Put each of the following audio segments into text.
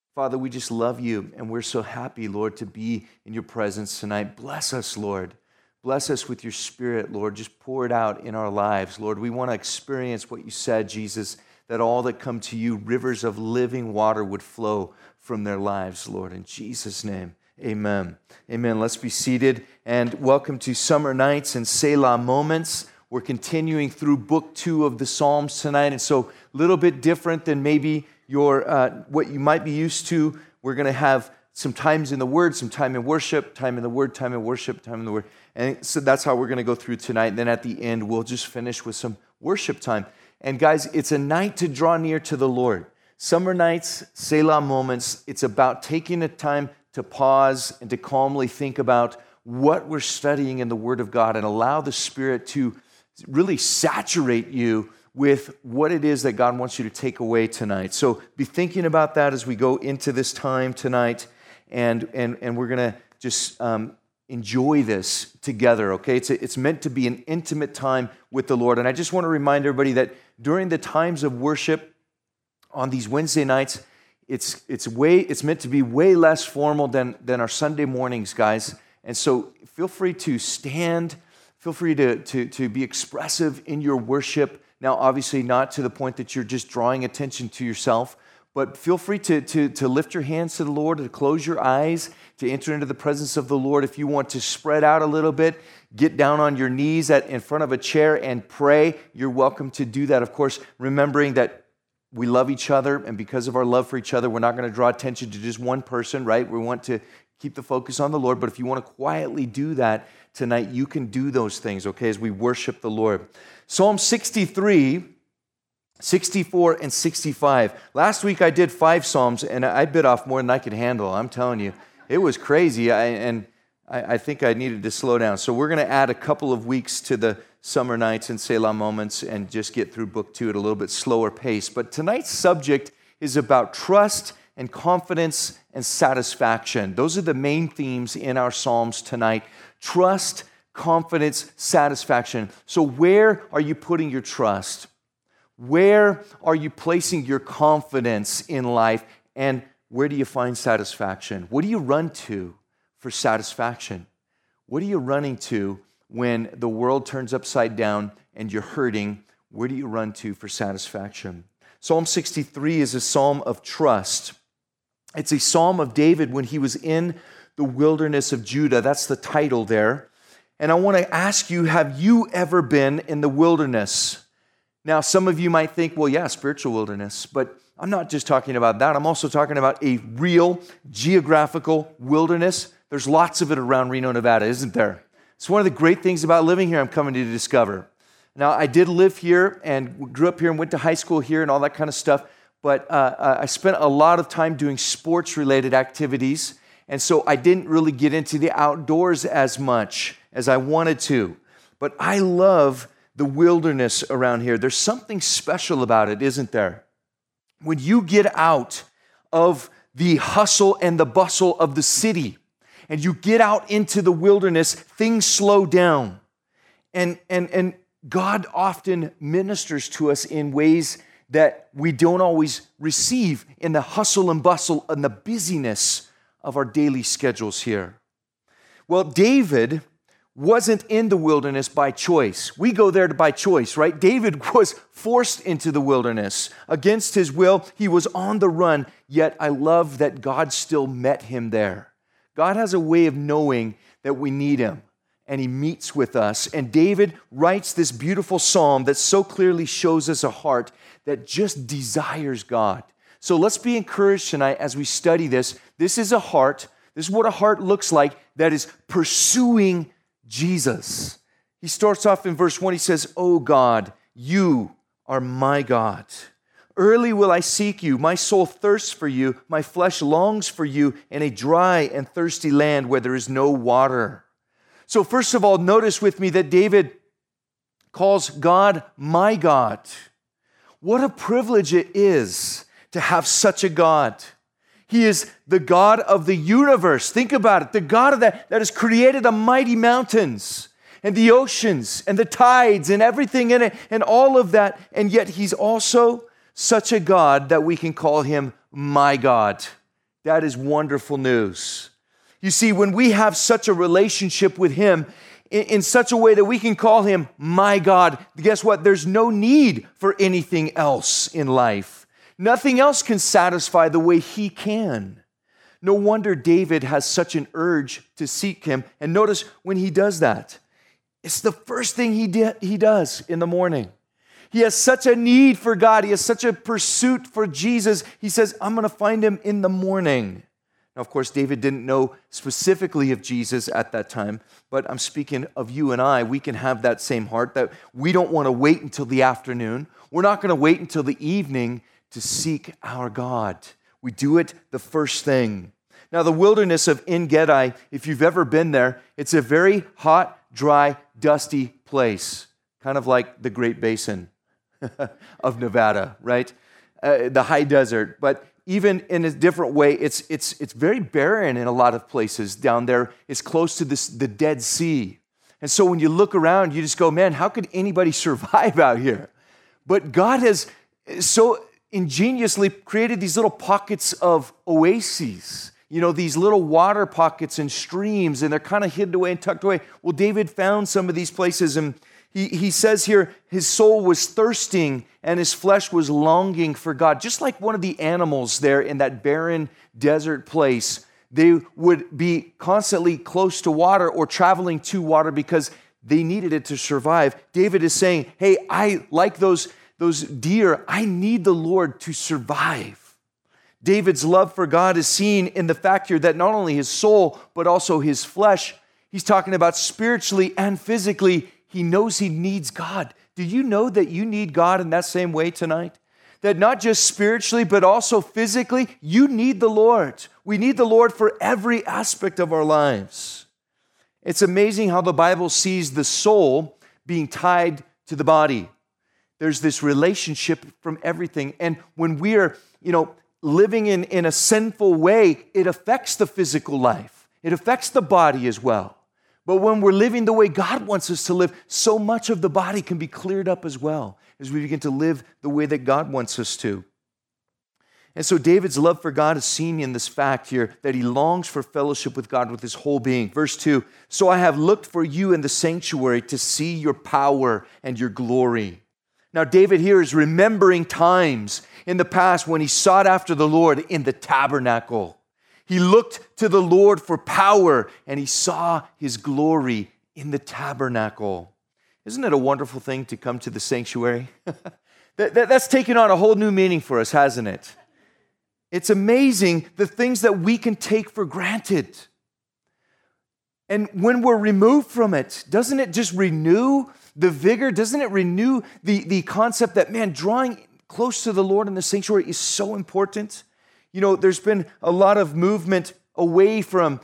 Father, we just love you, and we're so happy, Lord, to be in your presence tonight. Bless us, Lord. Bless us with your Spirit, Lord. Just pour it out in our lives, Lord. We want to experience what you said, Jesus, that all that come to you, rivers of living water would flow from their lives, Lord. In Jesus' name, amen. Amen. Let's be seated, and welcome to Summer Nights and Selah Moments. We're continuing through Book 2 of the Psalms tonight, and so a little bit different than maybe your what you might be used to. We're going to have some times in the Word, some time in worship, time in the Word, time in worship, time in the Word. And so that's how we're going to go through tonight. And then at the end, we'll just finish with some worship time. And guys, it's a night to draw near to the Lord. Summer Nights, Selah Moments, it's about taking the time to pause and to calmly think about what we're studying in the Word of God and allow the Spirit to really saturate you with what it is that God wants you to take away tonight. So be thinking about that as we go into this time tonight, and we're going to just enjoy this together, okay? It's meant to be an intimate time with the Lord. And I just want to remind everybody that during the times of worship on these Wednesday nights, it's meant to be way less formal than our Sunday mornings, guys. And so feel free to stand, feel free to be expressive in your worship. Now, obviously not to the point that you're just drawing attention to yourself, but feel free to lift your hands to the Lord, to close your eyes, to enter into the presence of the Lord. If you want to spread out a little bit, get down on your knees in front of a chair and pray, you're welcome to do that. Of course, remembering that we love each other, and because of our love for each other, we're not going to draw attention to just one person, right? We want to keep the focus on the Lord, but if you want to quietly do that tonight, you can do those things, okay, as we worship the Lord. Psalm 63, 64, and 65. Last week I did 5 Psalms, and I bit off more than I could handle. I'm telling you, it was crazy, and I think I needed to slow down. So we're going to add a couple of weeks to the Summer Nights and Selah Moments and just get through Book 2 at a little bit slower pace. But tonight's subject is about trust and confidence and satisfaction. Those are the main themes in our Psalms tonight. Trust, confidence, satisfaction. So where are you putting your trust? Where are you placing your confidence in life? And where do you find satisfaction? What do you run to for satisfaction? What are you running to when the world turns upside down and you're hurting? Where do you run to for satisfaction? Psalm 63 is a psalm of trust. It's a psalm of David when he was in the wilderness of Judah. That's the title there. And I want to ask you, have you ever been in the wilderness? Now, some of you might think, well, yeah, spiritual wilderness, but I'm not just talking about that. I'm also talking about a real geographical wilderness. There's lots of it around Reno, Nevada, isn't there? It's one of the great things about living here I'm coming to discover. Now, I did live here and grew up here and went to high school here and all that kind of stuff, but I spent a lot of time doing sports-related activities, and so I didn't really get into the outdoors as much as I wanted to. But I love the wilderness around here. There's something special about it, isn't there? When you get out of the hustle and the bustle of the city and you get out into the wilderness, things slow down. And God often ministers to us in ways that we don't always receive in the hustle and bustle and the busyness of our daily schedules here. Well, David wasn't in the wilderness by choice. We go there by choice, right? David was forced into the wilderness. Against his will, he was on the run, yet I love that God still met him there. God has a way of knowing that we need him, and he meets with us. And David writes this beautiful psalm that so clearly shows us a heart that just desires God. So let's be encouraged tonight as we study this. This is a heart, this is what a heart looks like that is pursuing Jesus. He starts off in verse 1, he says, "Oh God, you are my God. Early will I seek you. My soul thirsts for you. My flesh longs for you in a dry and thirsty land where there is no water." So first of all, notice with me that David calls God my God. What a privilege it is to have such a God. He is the God of the universe. Think about it. The God of that has created the mighty mountains and the oceans and the tides and everything in it and all of that. And yet he's also such a God that we can call him my God. That is wonderful news. You see, when we have such a relationship with him in such a way that we can call him my God, guess what? There's no need for anything else in life. Nothing else can satisfy the way he can. No wonder David has such an urge to seek him. And notice when he does that, it's the first thing he does in the morning. He has such a need for God. He has such a pursuit for Jesus. He says, I'm going to find him in the morning. Now, of course, David didn't know specifically of Jesus at that time, but I'm speaking of you and I. We can have that same heart that we don't want to wait until the afternoon. We're not going to wait until the evening to seek our God. We do it the first thing. Now, the wilderness of En Gedi, if you've ever been there, it's a very hot, dry, dusty place, kind of like the Great Basin of Nevada, right? The high desert. But even in a different way, it's very barren in a lot of places down there. It's close to the Dead Sea. And so when you look around, you just go, man, how could anybody survive out here? But God has so ingeniously created these little pockets of oases, these little water pockets and streams, and they're kind of hidden away and tucked away. Well, David found some of these places, and he says here, his soul was thirsting and his flesh was longing for God. Just like one of the animals there in that barren desert place, they would be constantly close to water or traveling to water because they needed it to survive. David is saying, hey, I like those deer. I need the Lord to survive. David's love for God is seen in the fact here that not only his soul, but also his flesh, he's talking about spiritually and physically, he knows he needs God. Do you know that you need God in that same way tonight? That not just spiritually, but also physically, you need the Lord. We need the Lord for every aspect of our lives. It's amazing how the Bible sees the soul being tied to the body. There's this relationship from everything. And when we are, living in a sinful way, it affects the physical life. It affects the body as well. But when we're living the way God wants us to live, so much of the body can be cleared up as well as we begin to live the way that God wants us to. And so David's love for God is seen in this fact here that he longs for fellowship with God with his whole being. Verse 2, so I have looked for you in the sanctuary to see your power and your glory. Now, David here is remembering times in the past when he sought after the Lord in the tabernacle. He looked to the Lord for power, and he saw his glory in the tabernacle. Isn't it a wonderful thing to come to the sanctuary? That's taken on a whole new meaning for us, hasn't it? It's amazing the things that we can take for granted. And when we're removed from it, doesn't it just renew the vigor? Doesn't it renew the concept that, man, drawing close to the Lord in the sanctuary is so important? There's been a lot of movement away from,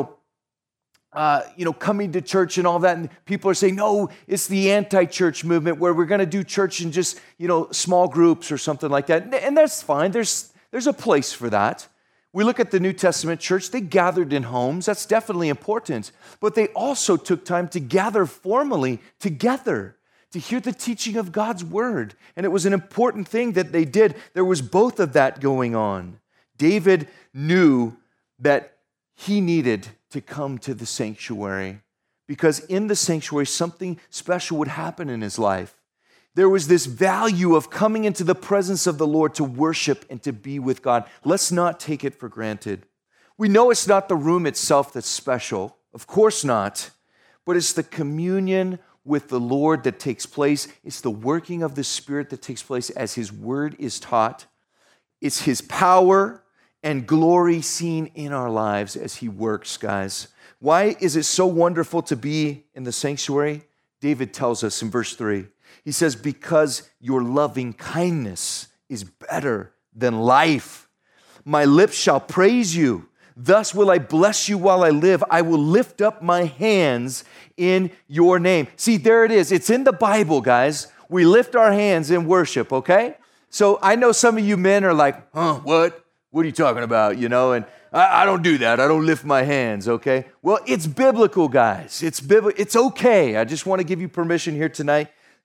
coming to church and all that. And people are saying, no, it's the anti-church movement where we're going to do church in just, small groups or something like that. And that's fine. There's a place for that. We look at the New Testament church, they gathered in homes. That's definitely important. But they also took time to gather formally together to hear the teaching of God's word. And it was an important thing that they did. There was both of that going on. David knew that he needed to come to the sanctuary because in the sanctuary, something special would happen in his life. There was this value of coming into the presence of the Lord to worship and to be with God. Let's not take it for granted. We know it's not the room itself that's special. Of course not. But it's the communion with the Lord that takes place. It's the working of the Spirit that takes place as his word is taught. It's his power and glory seen in our lives as he works, guys. Why is it so wonderful to be in the sanctuary? David tells us in verse 3. He says, because your loving kindness is better than life. My lips shall praise you. Thus will I bless you while I live. I will lift up my hands in your name. See, there it is. It's in the Bible, guys. We lift our hands in worship, okay? So I know some of you men are like, what? What are you talking about? And I don't do that. I don't lift my hands, okay? Well, it's biblical, guys. It's biblical. It's okay. I just want to give you permission here tonight.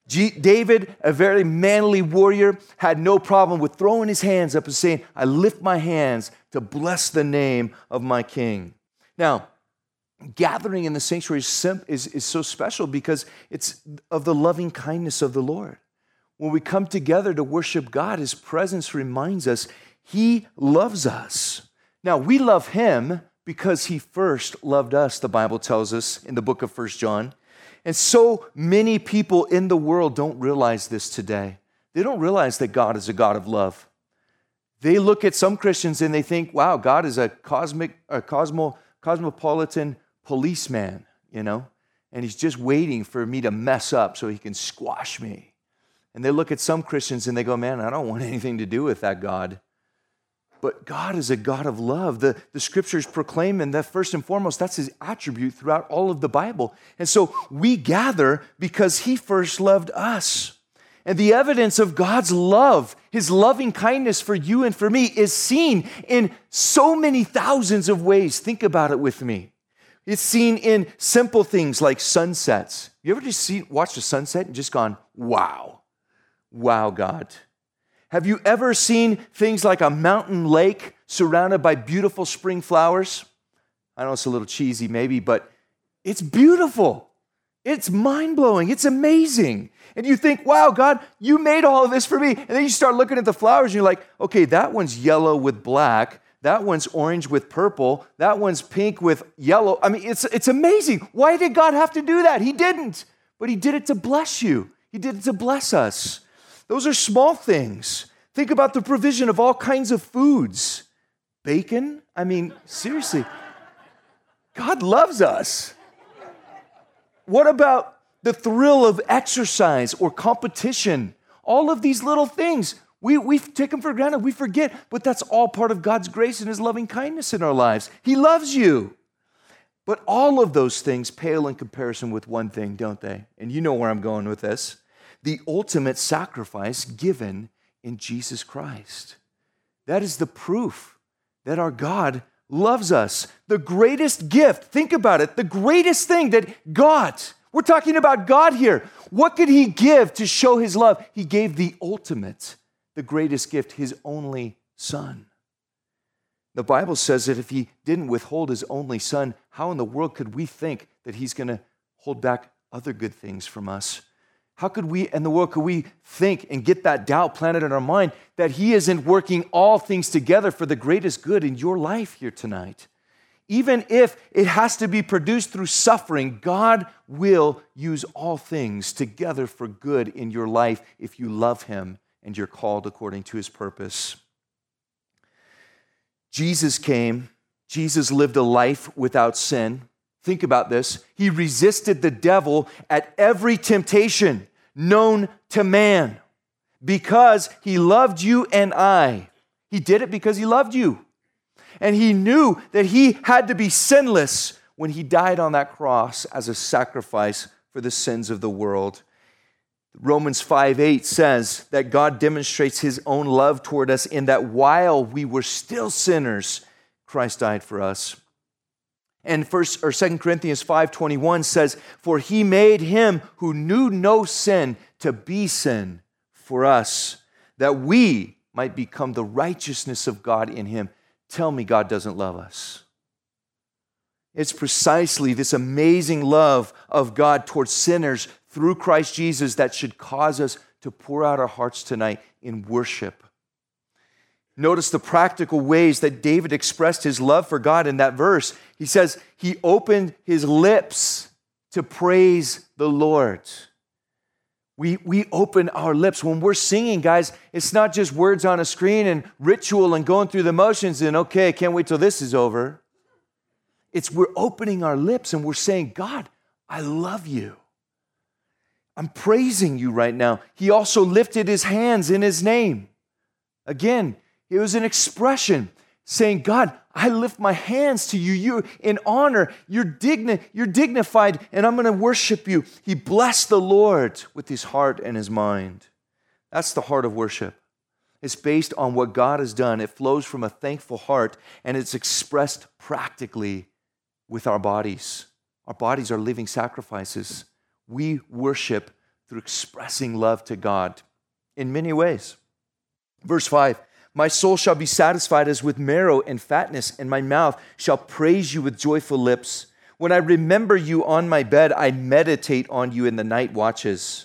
David, a very manly warrior, had no problem with throwing his hands up and saying, I lift my hands to bless the name of my king. Now, gathering in the sanctuary is so special because it's of the loving kindness of the Lord. When we come together to worship God, his presence reminds us he loves us. Now, we love him because he first loved us, the Bible tells us in the book of 1 John. And so many people in the world don't realize this today. They don't realize that God is a God of love. They look at some Christians and they think, wow, God is a cosmopolitan policeman, and he's just waiting for me to mess up so he can squash me. And they look at some Christians and they go, man, I don't want anything to do with that God. But God is a God of love. The scriptures proclaim, and that first and foremost, that's his attribute throughout all of the Bible. And so we gather because he first loved us. And the evidence of God's love, his loving kindness for you and for me, is seen in so many thousands of ways. Think about it with me. It's seen in simple things like sunsets. You ever just watched a sunset and just gone, wow, God. Have you ever seen things like a mountain lake surrounded by beautiful spring flowers? I know it's a little cheesy maybe, but it's beautiful. It's mind-blowing. It's amazing. And you think, wow, God, you made all of this for me. And then you start looking at the flowers and you're like, okay, that one's yellow with black. That one's orange with purple. That one's pink with yellow. I mean, it's amazing. Why did God have to do that? He didn't. But he did it to bless you. He did it to bless us. Those are small things. Think about the provision of all kinds of foods. Bacon? I mean, seriously. God loves us. What about the thrill of exercise or competition? All of these little things, we take them for granted. We forget, but that's all part of God's grace and his loving kindness in our lives. He loves you. But all of those things pale in comparison with one thing, don't they? And you know where I'm going with this. The ultimate sacrifice given in Jesus Christ. That is the proof that our God loves us. The greatest gift, think about it, the greatest thing that God, we're talking about God here. What could he give to show his love? He gave the ultimate, the greatest gift, his only son. The Bible says that if he didn't withhold his only son, how in the world could we think that he's going to hold back other good things from us? How could we in the world could we think and get that doubt planted in our mind that he isn't working all things together for the greatest good in your life here tonight? Even if it has to be produced through suffering, God will use all things together for good in your life if you love him and you're called according to his purpose. Jesus came. Jesus lived a life without sin. Think about this. He resisted the devil at every temptation known to man because he loved you and I. He did it because he loved you. And he knew that he had to be sinless when he died on that cross as a sacrifice for the sins of the world. Romans 5:8 says that God demonstrates his own love toward us in that while we were still sinners, Christ died for us. And 2 Corinthians 5:21 says, for he made him who knew no sin to be sin for us, that we might become the righteousness of God in him. Tell me God doesn't love us. It's precisely this amazing love of God towards sinners through Christ Jesus that should cause us to pour out our hearts tonight in worship. Notice the practical ways that David expressed his love for God in that verse. He says he opened his lips to praise the Lord. We open our lips. When we're singing, guys, it's not just words on a screen and ritual and going through the motions and, okay, can't wait till this is over. It's we're opening our lips and we're saying, God, I love you. I'm praising you right now. He also lifted his hands in his name. Again, it was an expression saying, God, I lift my hands to you. You're in honor. You're dignified, and I'm going to worship you. He blessed the Lord with his heart and his mind. That's the heart of worship. It's based on what God has done. It flows from a thankful heart, and it's expressed practically with our bodies. Our bodies are living sacrifices. We worship through expressing love to God in many ways. Verse 5, my soul shall be satisfied as with marrow and fatness, and my mouth shall praise you with joyful lips. When I remember you on my bed, I meditate on you in the night watches.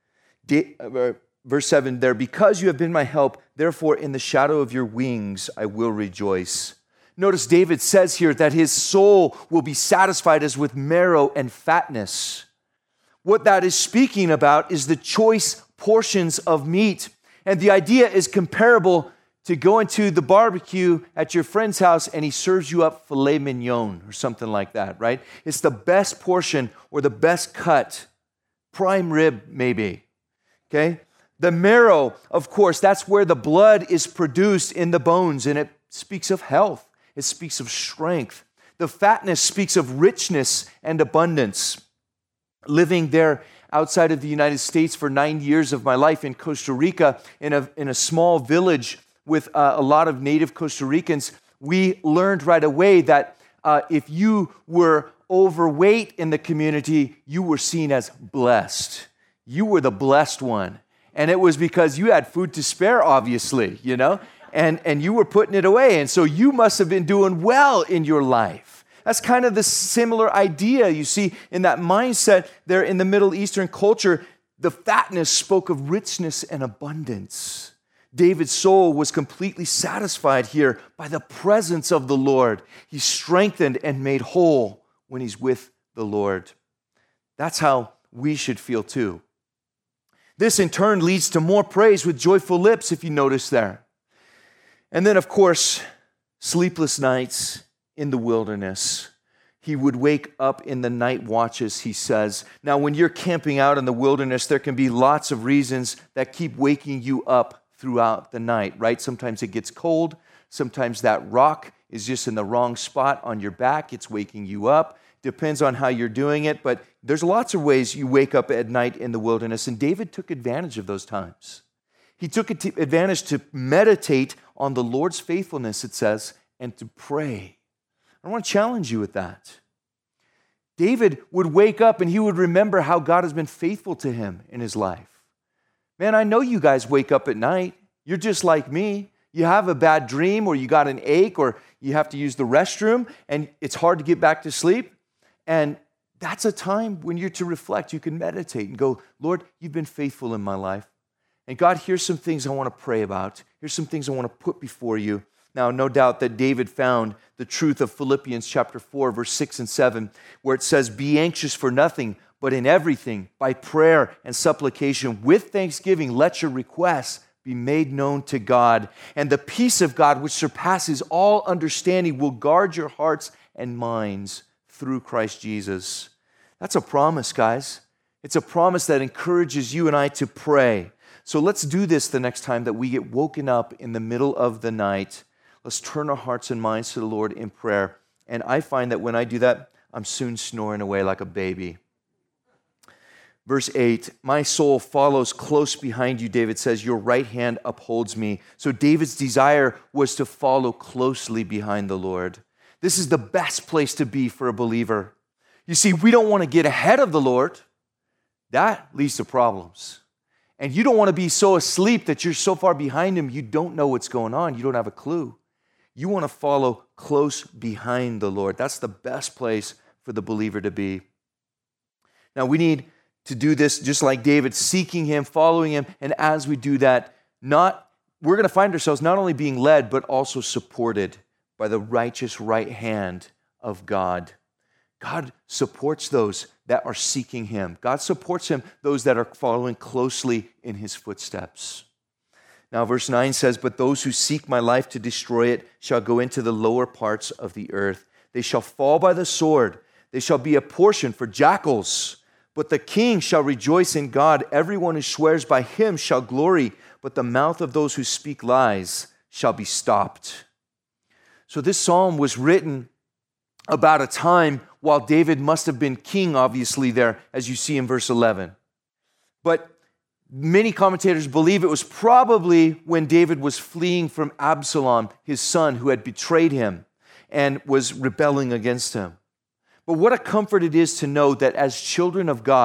Verse 7 there, because you have been my help, therefore in the shadow of your wings I will rejoice. Notice David says here that his soul will be satisfied as with marrow and fatness. What that is speaking about is the choice portions of meat. And the idea is comparable to going to the barbecue at your friend's house and he serves you up filet mignon or something like that, right? It's the best portion or the best cut, prime rib maybe, okay? The marrow, of course, that's where the blood is produced in the bones, and it speaks of health. It speaks of strength. The fatness speaks of richness and abundance. Living there outside of the United States for 9 years of my life in Costa Rica, in a small village with a lot of native Costa Ricans, we learned right away that if you were overweight in the community, you were seen as blessed. You were the blessed one. And it was because you had food to spare, obviously, you know, and you were putting it away. And so you must have been doing well in your life. That's kind of the similar idea you see in that mindset there in the Middle Eastern culture. The fatness spoke of richness and abundance. David's soul was completely satisfied here by the presence of the Lord. He's strengthened and made whole when he's with the Lord. That's how we should feel too. This in turn leads to more praise with joyful lips, if you notice there. And then, of course, sleepless nights in the wilderness. He would wake up in the night watches, he says. Now, when you're camping out in the wilderness, there can be lots of reasons that keep waking you up throughout the night, right? Sometimes it gets cold. Sometimes that rock is just in the wrong spot on your back. It's waking you up. Depends on how you're doing it, but there's lots of ways you wake up at night in the wilderness, and David took advantage of those times. He took advantage to meditate on the Lord's faithfulness, it says, and to pray. I want to challenge you with that. David would wake up and he would remember how God has been faithful to him in his life. Man, I know you guys wake up at night. You're just like me. You have a bad dream or you got an ache or you have to use the restroom and it's hard to get back to sleep. And that's a time when you're to reflect. You can meditate and go, Lord, you've been faithful in my life. And God, here's some things I want to pray about. Here's some things I want to put before you. Now, no doubt that David found the truth of Philippians chapter 4, verse 6 and 7, where it says, be anxious for nothing, but in everything, by prayer and supplication, with thanksgiving, let your requests be made known to God. And the peace of God, which surpasses all understanding, will guard your hearts and minds through Christ Jesus. That's a promise, guys. It's a promise that encourages you and I to pray. So let's do this the next time that we get woken up in the middle of the night. Let's turn our hearts and minds to the Lord in prayer. And I find that when I do that, I'm soon snoring away like a baby. Verse 8, my soul follows close behind you, David says, your right hand upholds me. So David's desire was to follow closely behind the Lord. This is the best place to be for a believer. You see, we don't want to get ahead of the Lord. That leads to problems. And you don't want to be so asleep that you're so far behind him, you don't know what's going on. You don't have a clue. You want to follow close behind the Lord. That's the best place for the believer to be. Now, we need to do this just like David, seeking him, following him. And as we do that, we're going to find ourselves not only being led, but also supported by the righteous right hand of God. God supports those that are seeking him. God supports those that are following closely in his footsteps. Now, verse 9 says, but those who seek my life to destroy it shall go into the lower parts of the earth. They shall fall by the sword. They shall be a portion for jackals. But the king shall rejoice in God. Everyone who swears by him shall glory. But the mouth of those who speak lies shall be stopped. So this psalm was written about a time while David must have been king, obviously, there, as you see in verse 11. But many commentators believe it was probably when David was fleeing from Absalom, his son, who had betrayed him and was rebelling against him. But what a comfort it is to know that as children of God,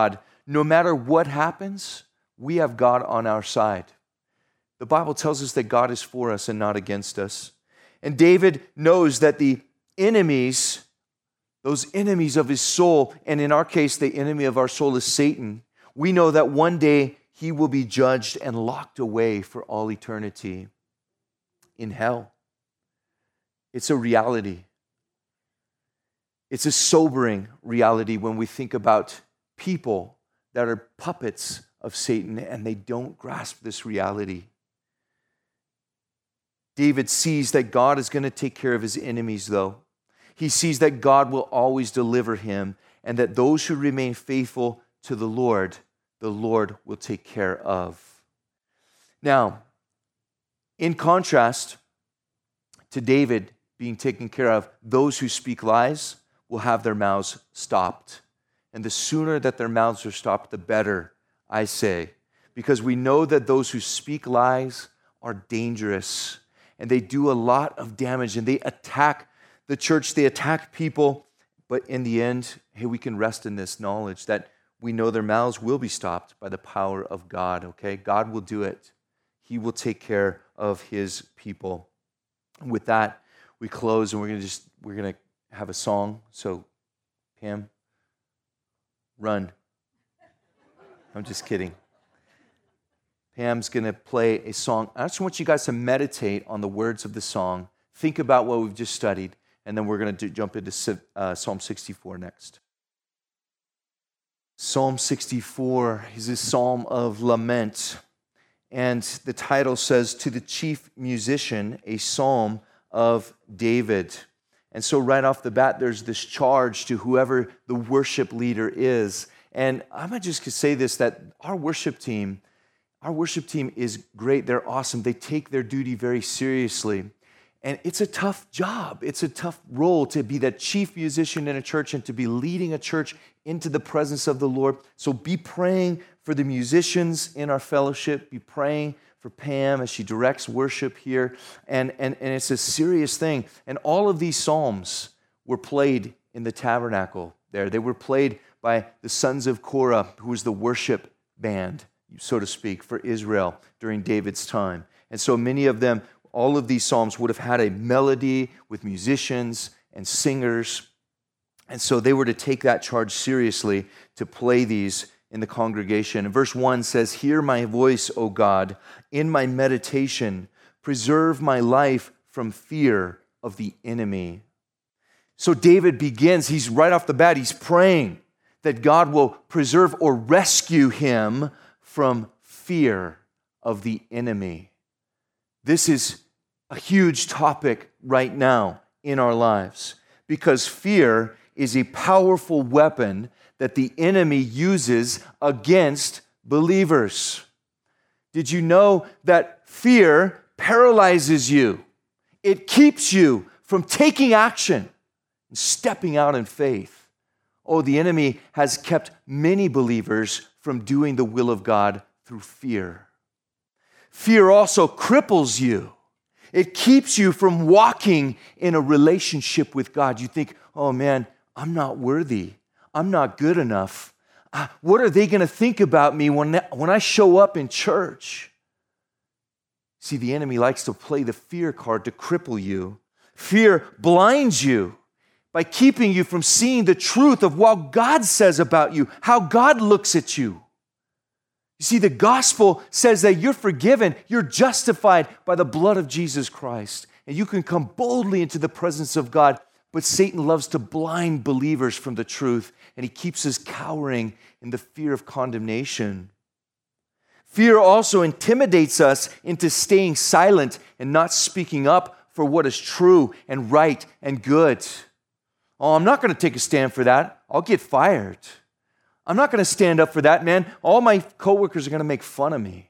no matter what happens, we have God on our side. The Bible tells us that God is for us and not against us. And David knows that the enemies, those enemies of his soul, and in our case, the enemy of our soul is Satan, we know that one day he will be judged and locked away for all eternity in hell. It's a reality. It's a sobering reality when we think about people that are puppets of Satan and they don't grasp this reality. David sees that God is going to take care of his enemies, though. He sees that God will always deliver him and that those who remain faithful to the Lord will take care of. Now, in contrast to David being taken care of, those who speak lies will have their mouths stopped. And the sooner that their mouths are stopped, the better, I say. Because we know that those who speak lies are dangerous. And they do a lot of damage. And they attack the church. They attack people. But in the end, hey, we can rest in this knowledge that we know their mouths will be stopped by the power of God, okay? God will do it. He will take care of his people. And with that, we close and we're going to have a song. So, Pam, run. I'm just kidding. Pam's going to play a song. I just want you guys to meditate on the words of the song. Think about what we've just studied, and then we're going to jump into Psalm 64 next. Psalm 64 is a psalm of lament, and the title says, "To the chief musician, a psalm of David." And so right off the bat, there's this charge to whoever the worship leader is. And I might just say this, that our worship team is great. They're awesome. They take their duty very seriously. And it's a tough job. It's a tough role to be that chief musician in a church and to be leading a church into the presence of the Lord. So be praying for the musicians in our fellowship. Be praying for Pam as she directs worship here. And it's a serious thing. And all of these psalms were played in the tabernacle there. They were played by the sons of Korah, who was the worship band, so to speak, for Israel during David's time. And so many of them, all of these psalms would have had a melody with musicians and singers. And so they were to take that charge seriously to play these in the congregation. And verse 1 says, "Hear my voice, O God, in my meditation. Preserve my life from fear of the enemy." So David begins, he's right off the bat, he's praying that God will preserve or rescue him from fear of the enemy. This is a huge topic right now in our lives because fear is a powerful weapon that the enemy uses against believers. Did you know that fear paralyzes you? It keeps you from taking action and stepping out in faith. Oh, the enemy has kept many believers from doing the will of God through fear. Fear also cripples you. It keeps you from walking in a relationship with God. You think, oh man, I'm not worthy. I'm not good enough. What are they going to think about me when I show up in church? See, the enemy likes to play the fear card to cripple you. Fear blinds you by keeping you from seeing the truth of what God says about you, how God looks at you. You see, the gospel says that you're forgiven, you're justified by the blood of Jesus Christ, and you can come boldly into the presence of God. But Satan loves to blind believers from the truth, and he keeps us cowering in the fear of condemnation. Fear also intimidates us into staying silent and not speaking up for what is true and right and good. Oh, I'm not going to take a stand for that. I'll get fired. I'm not going to stand up for that, man. All my coworkers are going to make fun of me.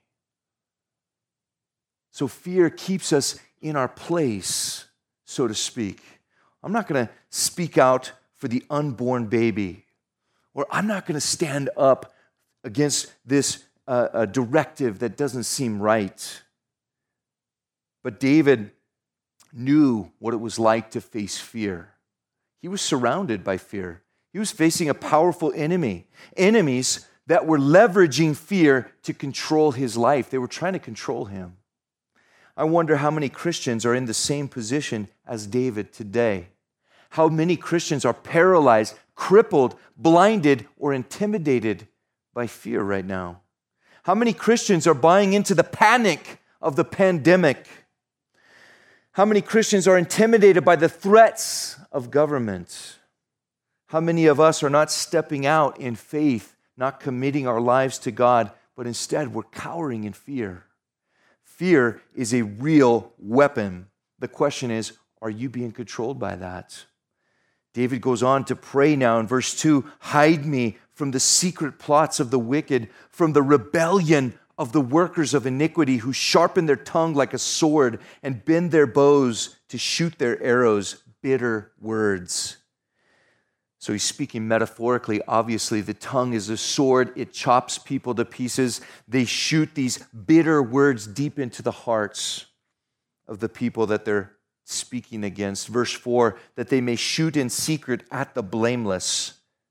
So fear keeps us in our place, so to speak. I'm not going to speak out for the unborn baby, or I'm not going to stand up against this directive that doesn't seem right. But David knew what it was like to face fear. He was surrounded by fear. He was facing a powerful enemy, enemies that were leveraging fear to control his life. They were trying to control him. I wonder how many Christians are in the same position as David today. How many Christians are paralyzed, crippled, blinded, or intimidated by fear right now? How many Christians are buying into the panic of the pandemic? How many Christians are intimidated by the threats of government? How many of us are not stepping out in faith, not committing our lives to God, but instead we're cowering in fear? Fear is a real weapon. The question is, are you being controlled by that? David goes on to pray now in verse 2, hide me from the secret plots of the wicked, from the rebellion of the workers of iniquity who sharpen their tongue like a sword and bend their bows to shoot their arrows, bitter words. So he's speaking metaphorically. Obviously, the tongue is a sword. It chops people to pieces. They shoot these bitter words deep into the hearts of the people that they're speaking against. Verse 4, that they may shoot in secret at the blameless.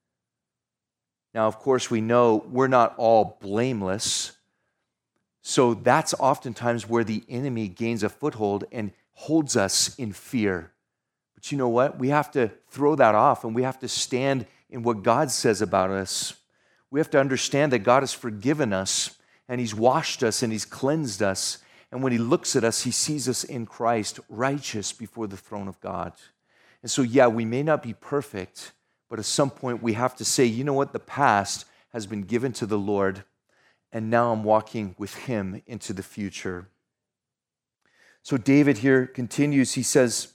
Now, of course, we know we're not all blameless. So that's oftentimes where the enemy gains a foothold and holds us in fear. But you know what? We have to throw that off, and we have to stand in what God says about us. We have to understand that God has forgiven us, and He's washed us, and He's cleansed us. And when He looks at us, He sees us in Christ, righteous before the throne of God. And so, yeah, we may not be perfect, but at some point we have to say, you know what? The past has been given to the Lord, and now I'm walking with Him into the future. So David here continues. He says,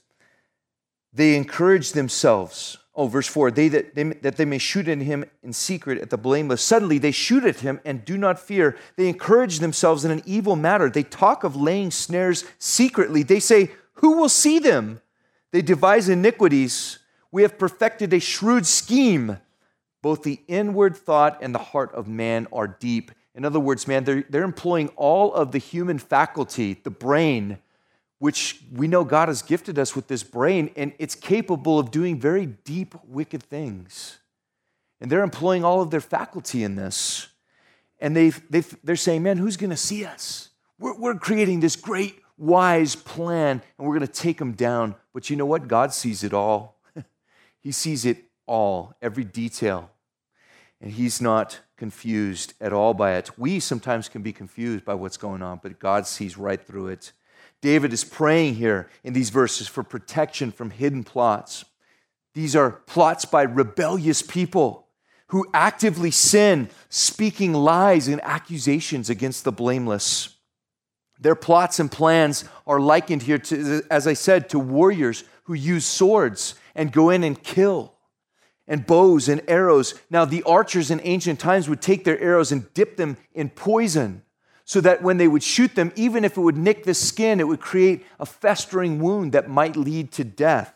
they encourage themselves. Oh, verse 4, that they may shoot at him in secret at the blameless. Suddenly they shoot at him and do not fear. They encourage themselves in an evil matter. They talk of laying snares secretly. They say, who will see them? They devise iniquities. We have perfected a shrewd scheme. Both the inward thought and the heart of man are deep. In other words, man, they're employing all of the human faculty, the brain, which we know God has gifted us with this brain, and it's capable of doing very deep, wicked things. And they're employing all of their faculty in this. And they're saying, man, who's going to see us? We're creating this great, wise plan, and we're going to take them down. But you know what? God sees it all. He sees it all, every detail. And He's not confused at all by it. We sometimes can be confused by what's going on, but God sees right through it. David is praying here in these verses for protection from hidden plots. These are plots by rebellious people who actively sin, speaking lies and accusations against the blameless. Their plots and plans are likened here to, as I said, to warriors who use swords and go in and kill, and bows and arrows. Now, the archers in ancient times would take their arrows and dip them in poison, so that when they would shoot them, even if it would nick the skin, it would create a festering wound that might lead to death.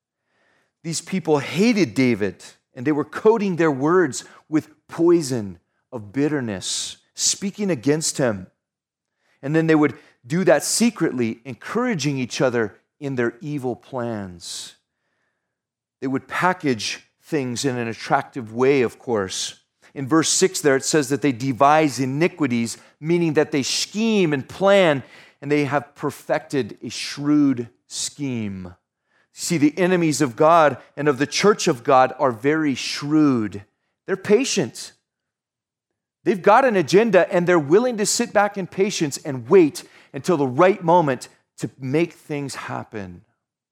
These people hated David, and they were coating their words with poison of bitterness, speaking against him. And then they would do that secretly, encouraging each other in their evil plans. They would package things in an attractive way, of course. In verse 6 there, it says that they devise iniquities, meaning that they scheme and plan, and they have perfected a shrewd scheme. See, the enemies of God and of the church of God are very shrewd. They're patient. They've got an agenda, and they're willing to sit back in patience and wait until the right moment to make things happen.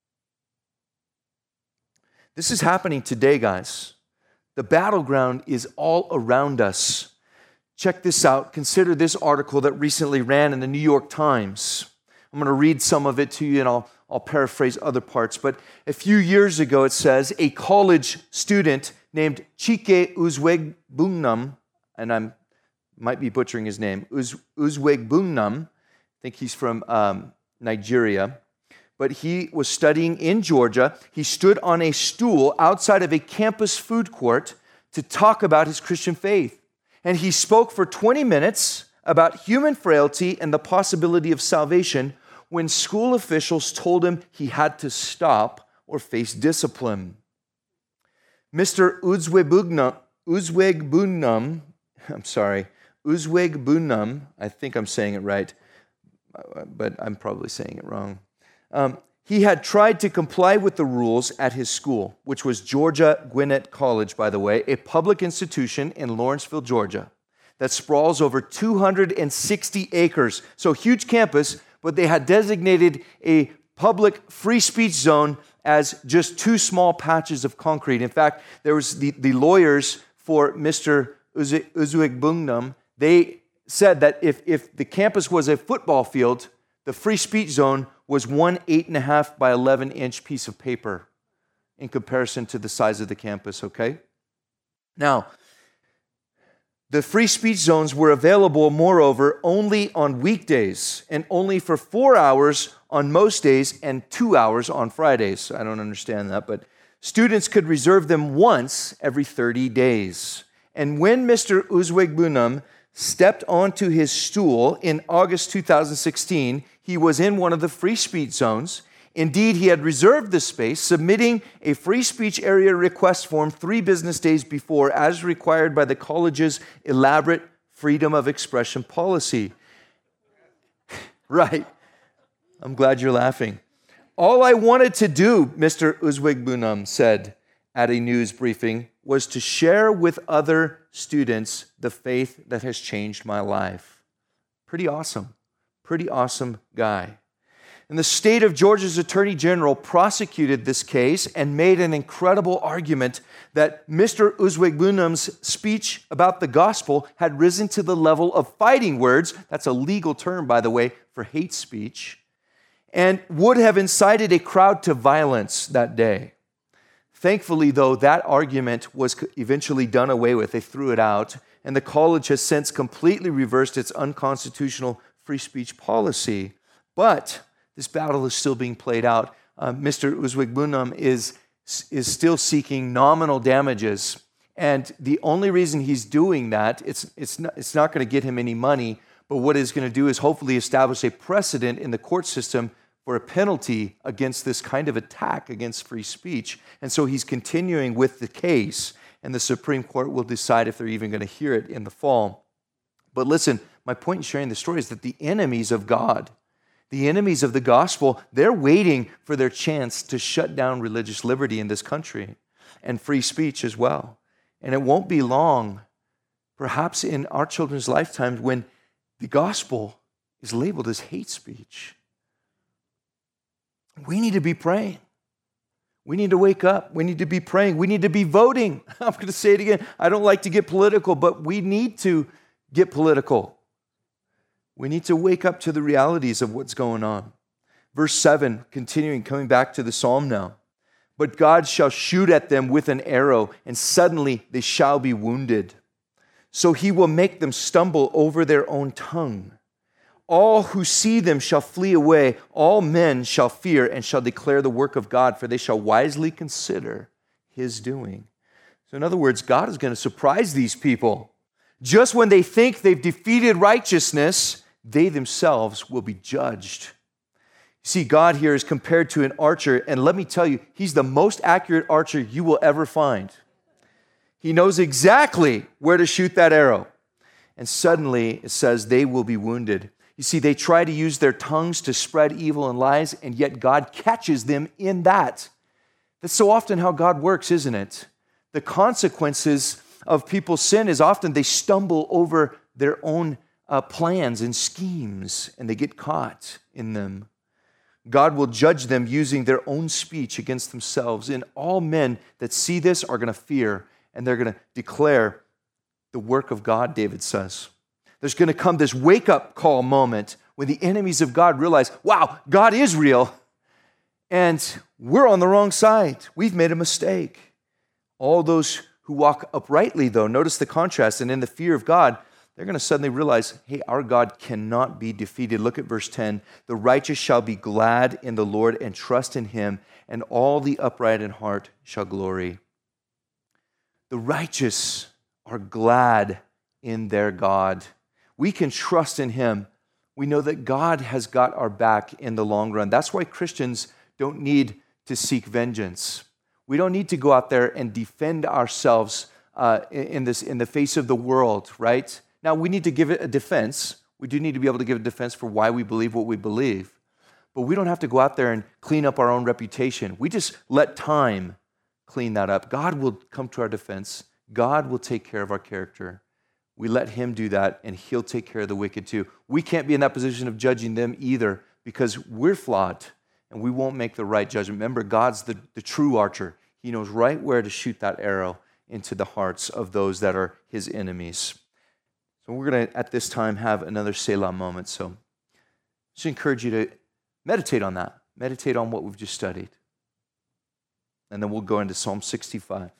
This is happening today, guys. The battleground is all around us. Check this out. Consider this article that recently ran in the New York Times. I'm going to read some of it to you, and I'll paraphrase other parts. But a few years ago, it says, a college student named Chike Uzwegbunam, and I might be butchering his name, Uzwegbunam, I think he's from Nigeria, but he was studying in Georgia. He stood on a stool outside of a campus food court to talk about his Christian faith. And he spoke for 20 minutes about human frailty and the possibility of salvation when school officials told him he had to stop or face discipline. Mr. Uzwegbunam, Uzwegbunam, I think I'm saying it right, but I'm probably saying it wrong. He had tried to comply with the rules at his school, which was Georgia Gwinnett College, by the way, a public institution in Lawrenceville, Georgia, that sprawls over 260 acres. So huge campus, but they had designated a public free speech zone as just two small patches of concrete. In fact, there was the lawyers for Mr. Uzwegbunam, they said that if the campus was a football field, the free speech zone was 1 8.5 by 11-inch piece of paper in comparison to the size of the campus, okay? Now, the free speech zones were available, moreover, only on weekdays and only for 4 hours on most days and 2 hours on Fridays. I don't understand that, but students could reserve them once every 30 days. And when Mr. Uzwegbunam stepped onto his stool in August 2016, he was in one of the free speech zones. Indeed, he had reserved the space, submitting a free speech area request form 3 business days before, as required by the college's elaborate freedom of expression policy. Right. I'm glad you're laughing. All I wanted to do, Mr. Uzwegbunam said at a news briefing, was to share with other students the faith that has changed my life. Pretty awesome guy. And the state of Georgia's Attorney General prosecuted this case and made an incredible argument that Mr. Uzwegbunam's speech about the gospel had risen to the level of fighting words, that's a legal term, by the way, for hate speech, and would have incited a crowd to violence that day. Thankfully, though, that argument was eventually done away with. They threw it out, and the college has since completely reversed its unconstitutional free speech policy. But this battle is still being played out. Mr. Uzwegbunam is still seeking nominal damages, and the only reason he's doing that, it's not going to get him any money, but what it's going to do is hopefully establish a precedent in the court system for a penalty against this kind of attack against free speech. And so he's continuing with the case, and the Supreme Court will decide if they're even going to hear it in the fall. But listen, my point in sharing the story is that the enemies of God, the enemies of the gospel, they're waiting for their chance to shut down religious liberty in this country and free speech as well. And it won't be long, perhaps in our children's lifetimes, when the gospel is labeled as hate speech. We need to be praying. We need to wake up. We need to be praying. We need to be voting. I'm going to say it again. I don't like to get political, but we need to get political. We need to wake up to the realities of what's going on. Verse 7, continuing, coming back to the psalm now. But God shall shoot at them with an arrow, and suddenly they shall be wounded. So he will make them stumble over their own tongue. All who see them shall flee away. All men shall fear and shall declare the work of God, for they shall wisely consider his doing. So in other words, God is going to surprise these people. Just when they think they've defeated righteousness, they themselves will be judged. See, God here is compared to an archer, and let me tell you, he's the most accurate archer you will ever find. He knows exactly where to shoot that arrow. And suddenly, it says, they will be wounded. You see, they try to use their tongues to spread evil and lies, and yet God catches them in that. That's so often how God works, isn't it? The consequences of people's sin is often they stumble over their own plans and schemes, and they get caught in them. God will judge them using their own speech against themselves. And all men that see this are going to fear, and they're going to declare the work of God, David says. There's going to come this wake-up call moment when the enemies of God realize, wow, God is real, and we're on the wrong side. We've made a mistake. All those who walk uprightly, though, notice the contrast, and in the fear of God, they're going to suddenly realize, hey, our God cannot be defeated. Look at verse 10. The righteous shall be glad in the Lord and trust in him, and all the upright in heart shall glory. The righteous are glad in their God. We can trust in him. We know that God has got our back in the long run. That's why Christians don't need to seek vengeance. We don't need to go out there and defend ourselves in the face of the world, right? Now, we need to give it a defense. We do need to be able to give a defense for why we believe what we believe. But we don't have to go out there and clean up our own reputation. We just let time clean that up. God will come to our defense. God will take care of our character. We let him do that, and he'll take care of the wicked too. We can't be in that position of judging them either because we're flawed, and we won't make the right judgment. Remember, God's the true archer. He knows right where to shoot that arrow into the hearts of those that are his enemies. So we're going to, at this time, have another Selah moment. So just encourage you to meditate on that. Meditate on what we've just studied. And then we'll go into Psalm 65.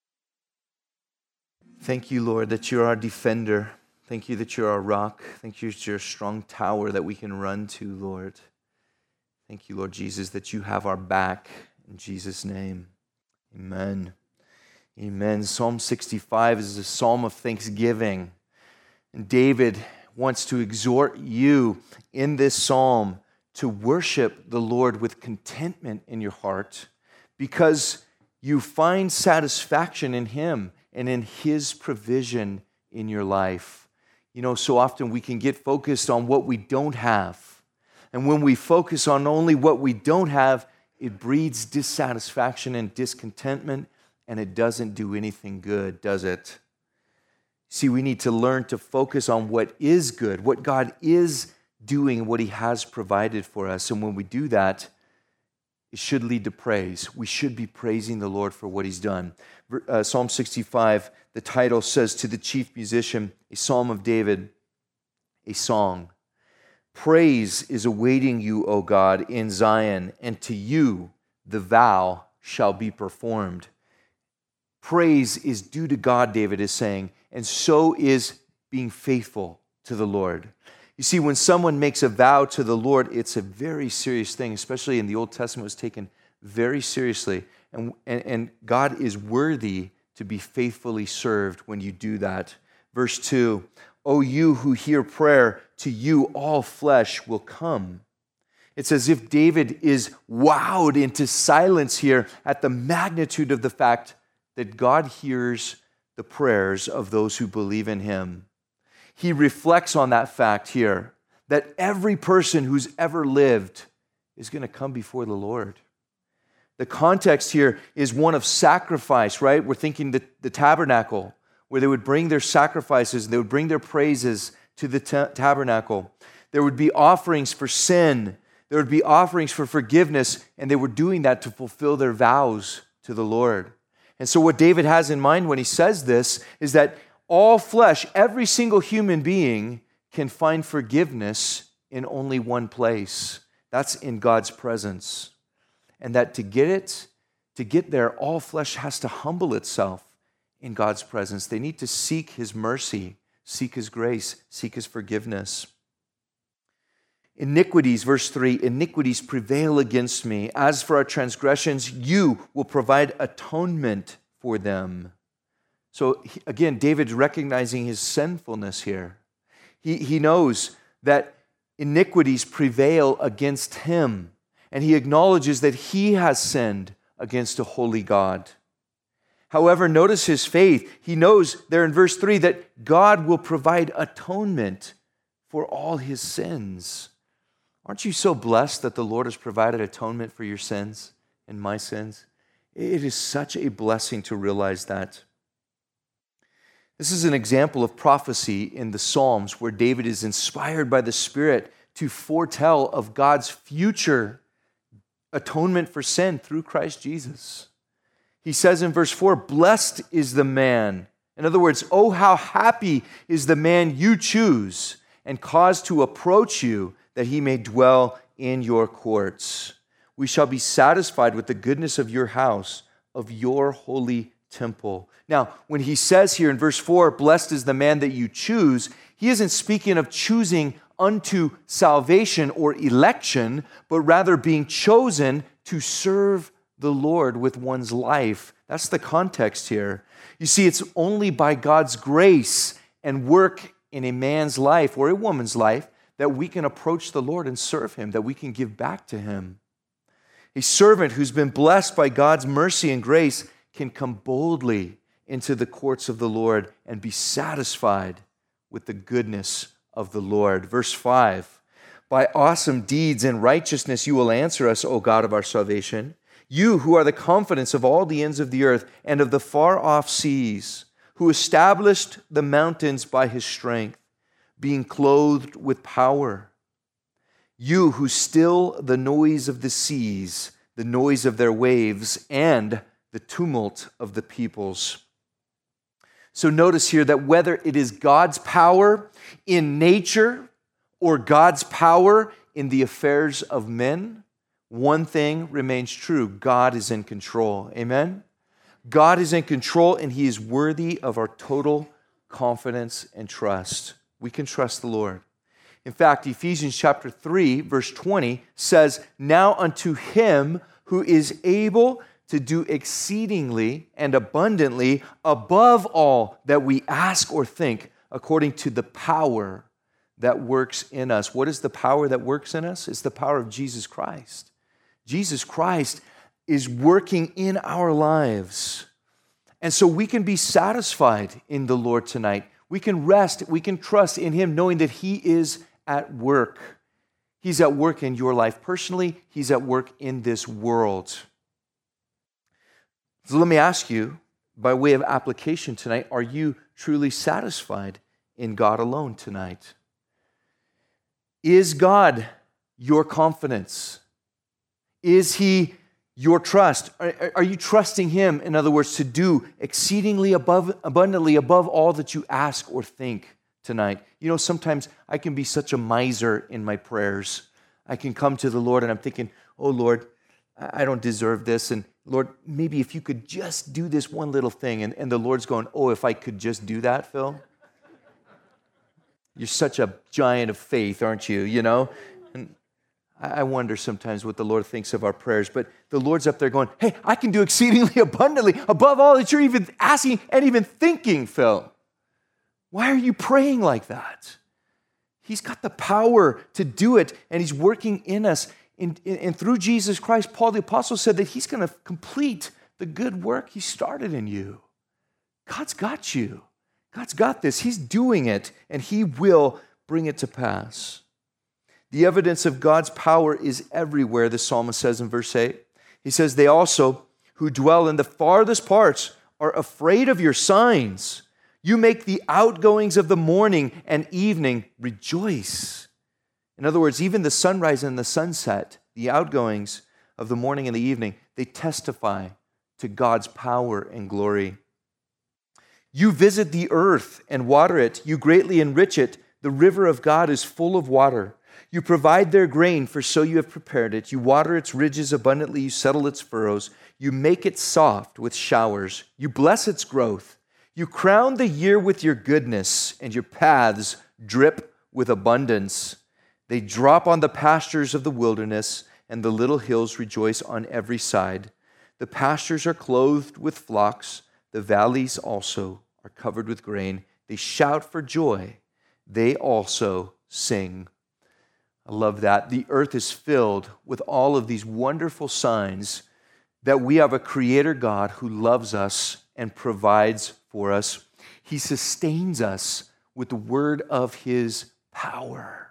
Thank you, Lord, that you're our defender. Thank you that you're our rock. Thank you that you're a strong tower that we can run to, Lord. Thank you, Lord Jesus, that you have our back. In Jesus' name, amen. Amen. Psalm 65 is a psalm of thanksgiving. And David wants to exhort you in this psalm to worship the Lord with contentment in your heart because you find satisfaction in him and in his provision in your life. You know, so often we can get focused on what we don't have. And when we focus on only what we don't have, it breeds dissatisfaction and discontentment, and it doesn't do anything good, does it? See, we need to learn to focus on what is good, what God is doing, what he has provided for us. And when we do that, it should lead to praise. We should be praising the Lord for what he's done. Psalm 65, the title says, to the chief musician, a psalm of David, a song. Praise is awaiting you, O God, in Zion, and to you the vow shall be performed. Praise is due to God, David is saying, and so is being faithful to the Lord. You see, when someone makes a vow to the Lord, it's a very serious thing, especially in the Old Testament, it was taken very seriously. And God is worthy to be faithfully served when you do that. Verse 2, O you who hear prayer, to you all flesh will come. It's as if David is wowed into silence here at the magnitude of the fact that God hears the prayers of those who believe in him. He reflects on that fact here, that every person who's ever lived is going to come before the Lord. The context here is one of sacrifice, right? We're thinking the tabernacle, where they would bring their sacrifices, they would bring their praises to the tabernacle. There would be offerings for sin. There would be offerings for forgiveness, and they were doing that to fulfill their vows to the Lord. And so what David has in mind when he says this is that all flesh, every single human being can find forgiveness in only one place. That's in God's presence. And that to get there, all flesh has to humble itself in God's presence. They need to seek his mercy, seek his grace, seek his forgiveness. Iniquities, verse 3, iniquities prevail against me. As for our transgressions, you will provide atonement for them. So again, David's recognizing his sinfulness here. He knows that iniquities prevail against him, and he acknowledges that he has sinned against a holy God. However, notice his faith. He knows there in verse 3 that God will provide atonement for all his sins. Aren't you so blessed that the Lord has provided atonement for your sins and my sins? It is such a blessing to realize that. This is an example of prophecy in the Psalms where David is inspired by the Spirit to foretell of God's future atonement for sin through Christ Jesus. He says in verse 4, blessed is the man. In other words, oh, how happy is the man you choose and cause to approach you, that he may dwell in your courts. We shall be satisfied with the goodness of your house, of your holy temple. Now, when he says here in verse 4, blessed is the man that you choose, he isn't speaking of choosing unto salvation or election, but rather being chosen to serve the Lord with one's life. That's the context here. You see, it's only by God's grace and work in a man's life or a woman's life that we can approach the Lord and serve him, that we can give back to him. A servant who's been blessed by God's mercy and grace can come boldly into the courts of the Lord and be satisfied with the goodness of the Lord. Verse 5, by awesome deeds and righteousness you will answer us, O God of our salvation. You who are the confidence of all the ends of the earth and of the far-off seas, who established the mountains by his strength, being clothed with power. You who still the noise of the seas, the noise of their waves, and the tumult of the peoples. So notice here that whether it is God's power in nature or God's power in the affairs of men, one thing remains true: God is in control. Amen? God is in control, and he is worthy of our total confidence and trust. We can trust the Lord. In fact, Ephesians chapter 3, verse 20 says, now unto him who is able to do exceedingly and abundantly above all that we ask or think, according to the power that works in us. What is the power that works in us? It's the power of Jesus Christ. Jesus Christ is working in our lives. And so we can be satisfied in the Lord tonight. We can rest, we can trust in him, knowing that he is at work. He's at work in your life personally. He's at work in this world. So let me ask you, by way of application tonight, are you truly satisfied in God alone tonight? Is God your confidence? Is he your trust? Are you trusting him, in other words, to do exceedingly abundantly above all that you ask or think tonight? You know, sometimes I can be such a miser in my prayers. I can come to the Lord and I'm thinking, oh Lord, I don't deserve this. And Lord, maybe if you could just do this one little thing. And the Lord's going, oh, if I could just do that, Phil? You're such a giant of faith, aren't you? You know? And I wonder sometimes what the Lord thinks of our prayers. But the Lord's up there going, hey, I can do exceedingly abundantly above all that you're even asking and even thinking, Phil. Why are you praying like that? He's got the power to do it, and he's working in us. And through Jesus Christ, Paul the Apostle said that he's going to complete the good work he started in you. God's got you. God's got this. He's doing it, and he will bring it to pass. The evidence of God's power is everywhere, the psalmist says in verse 8. He says, they also who dwell in the farthest parts are afraid of your signs. You make the outgoings of the morning and evening rejoice. In other words, even the sunrise and the sunset, the outgoings of the morning and the evening, they testify to God's power and glory. You visit the earth and water it. You greatly enrich it. The river of God is full of water. You provide their grain, for so you have prepared it. You water its ridges abundantly. You settle its furrows. You make it soft with showers. You bless its growth. You crown the year with your goodness, and your paths drip with abundance. They drop on the pastures of the wilderness, and the little hills rejoice on every side. The pastures are clothed with flocks. The valleys also are covered with grain. They shout for joy. They also sing. I love that. The earth is filled with all of these wonderful signs that we have a creator God who loves us and provides for us. He sustains us with the word of his power.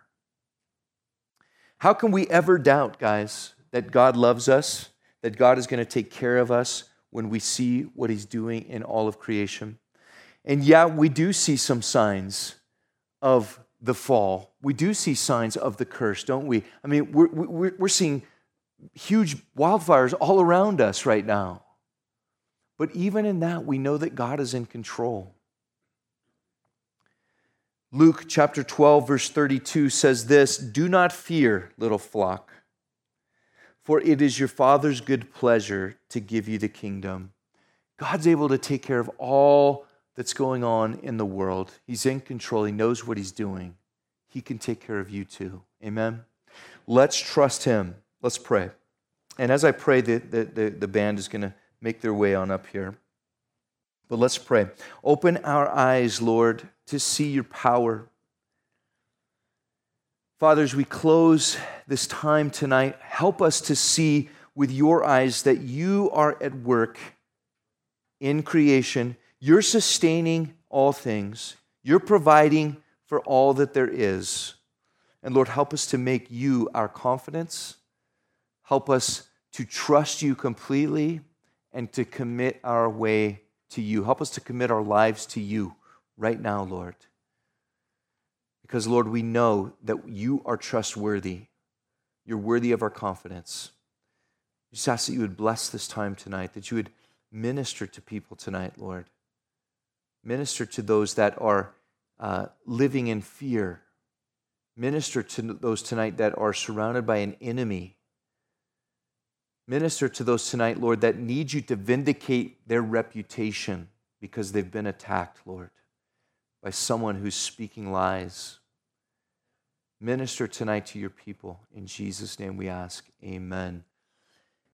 How can we ever doubt, guys, that God loves us, that God is going to take care of us when we see what he's doing in all of creation? And yeah, we do see some signs of the fall. We do see signs of the curse, don't we? I mean, we're seeing huge wildfires all around us right now. But even in that, we know that God is in control. Luke chapter 12, verse 32 says this, do not fear, little flock, for it is your Father's good pleasure to give you the kingdom. God's able to take care of all that's going on in the world. He's in control. He knows what he's doing. He can take care of you too. Amen? Let's trust him. Let's pray. And as I pray, the band is going to make their way on up here. But let's pray. Open our eyes, Lord, to see your power. Father, as we close this time tonight, help us to see with your eyes that you are at work in creation. You're sustaining all things. You're providing for all that there is. And Lord, help us to make you our confidence. Help us to trust you completely and to commit our way to you. Help us to commit our lives to you right now, Lord. Because, Lord, we know that you are trustworthy. You're worthy of our confidence. We just ask that you would bless this time tonight, that you would minister to people tonight, Lord. Minister to those that are living in fear. Minister to those tonight that are surrounded by an enemy. Minister to those tonight, Lord, that need you to vindicate their reputation because they've been attacked, Lord, by someone who's speaking lies. Minister tonight to your people. In Jesus' name we ask, amen.